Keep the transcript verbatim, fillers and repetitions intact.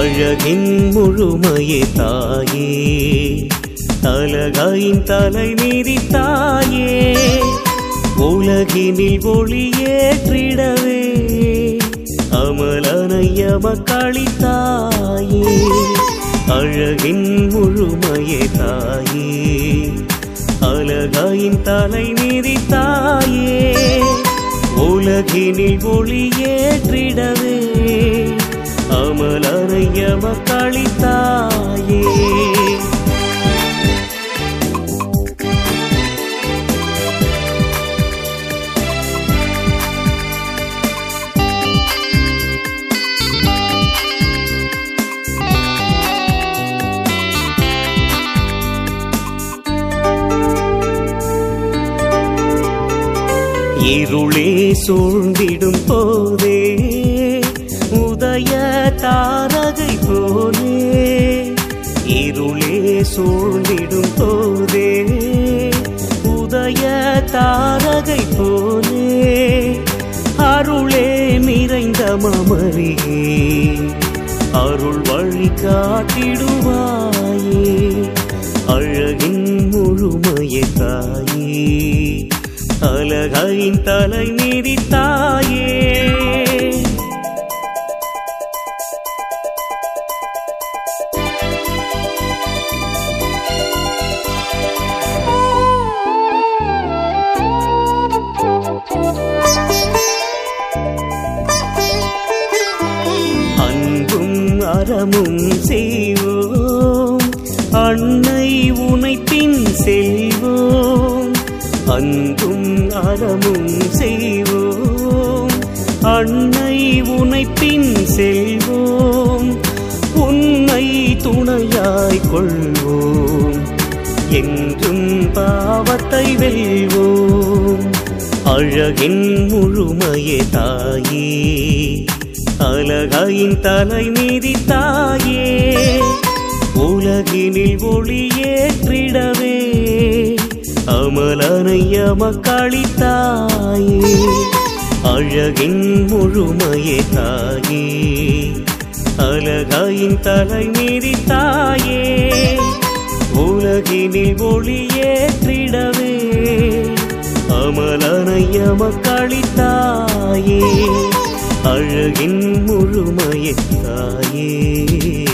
அழகின் முழுமையே தாயே, அழகாயின் தலை மீதி தாயே, உலகினில் ஒளியேற்றிடவே அமலனைய மக்களித்தாயே. அழகின் முழுமையே தாயே, அழகாயின் தலை மீதி தாயே, உலகினில் ஒளியேற்றிடவே அமலனைய மக்களித்தாயே. இருளே சூழ்ந்திடும் போதே உதய தாரகை போலே, இருளே சூழ்ந்திடும் போதே உதய தாரகை போலே, அருளே நிறைந்த மமரியே அருள் வழி காட்டிடுவாயே. அழகின் முழுமையே தாயே, அழகாயின் தலை மீதி தாயே. அன்பும் அறமும் செய்வோம், அன்னை உனை பின் செல்வோம். அன்பும் அறமும் செய்வோம், அன்னை உனை பின் செல்வோம். உன்னை துணையாய் கொள்வோம், என்றும் பாவத்தை வெல்வோம். அழகின் முழுமையே தாயே, அழகாயின் தலை மீதி தாயே, உலகினில் ஒளியேற்றிடவே அமலனைய மக்களித்தாயே. அழகின் முழுமையே தாயே, அழகாயின் தலை மீதி தாயே, உலகினில் ஒளியேற்றிடவே அமலனைய மக்களித்தாயே. அழகின் முழுமையே தாயே.